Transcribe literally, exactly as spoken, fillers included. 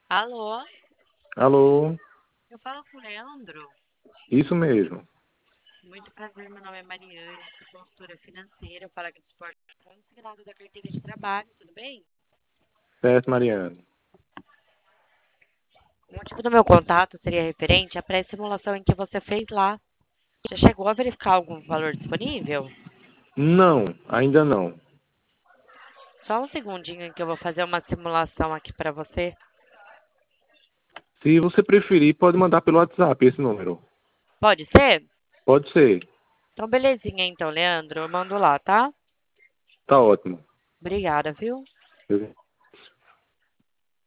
Alô, Alô, eu falo com o Leandro. isso mesmo. Muito prazer, meu nome é Mariane, sou consultora financeira, eu falo aqui do esporte consignado da carteira de trabalho, tudo bem? Certo, Mariane. O motivo do meu contato seria referente à pré-simulação em que você fez lá. Já chegou a verificar algum valor disponível? Não, ainda não. Só um segundinho que eu vou fazer uma simulação aqui para você. Se você preferir, pode mandar pelo WhatsApp esse número. Pode ser? Pode ser. Então, belezinha então, Leandro, eu mando lá, tá? Tá ótimo. Obrigada, viu? Eu